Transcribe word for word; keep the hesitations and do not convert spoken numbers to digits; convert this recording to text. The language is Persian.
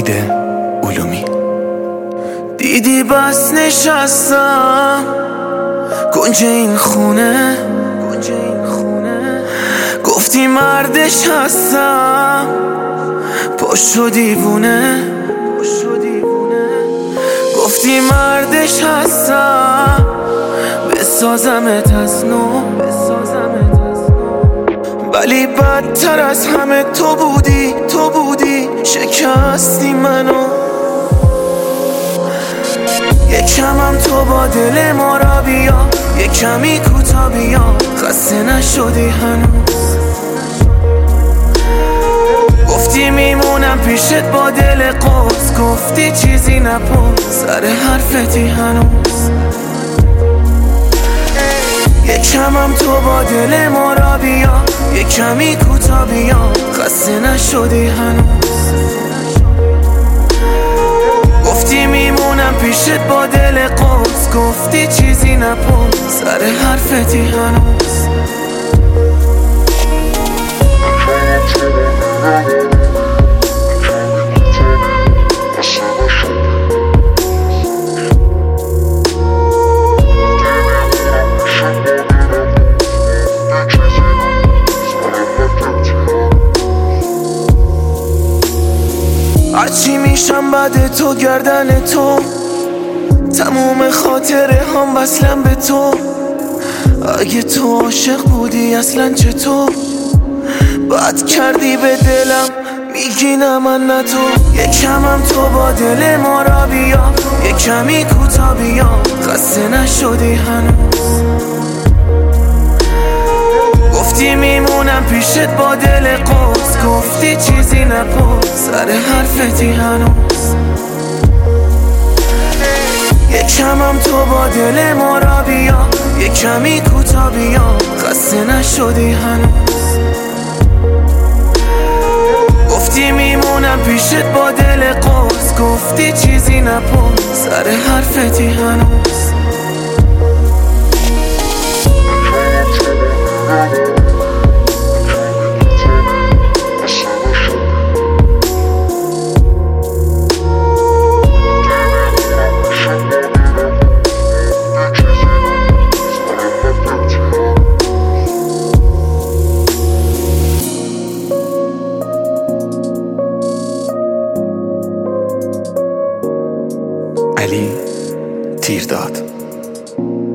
امید علومی. دیدی بس نشستم کنج این خونه، گفتی مردش هستم پاشو دیوونه، گفتی مردش هستم بسازمت از نو، ولی بدتر از همه تو بودی، تو بودی شکستی منو. یکمم تو با دل ما را بیا، یکمی کوتا بیا، خسته نشدی هنوز. گفتی میمونم پیشت با دل قوس، گفتی چیزی نپرس سر حرفتی هنوز. یکمم تو با دل ما را بیا، یکمی کوتا بیا، خسته نشدی هنوز. گفتی میمونم پیشت با دل قوس، گفتی چیزی نپرس سر حرفتی هنوز. هرچی میشم بعد تو گردن تو، تموم خاطره هم وصلم به تو. اگه تو عاشق بودی اصلا چطور بد کردی به دلم، میگی نه من نه تو. یکمم تو با دل ما را بیا، یکمی کوتا بیا، خسته نشدی هنوز. گفتی میمونم پیشت با دل قوس، گفتی چیزی نپرس سر حرفتی هنوز. یکمم تو با دل ما را بیا، یکمی کوتا بیا، خسته نشدی هنوز. گفتی میمونم پیشت با دل قوس، گفتی چیزی نپرس سر حرفتی هنوز. علی تیرداد.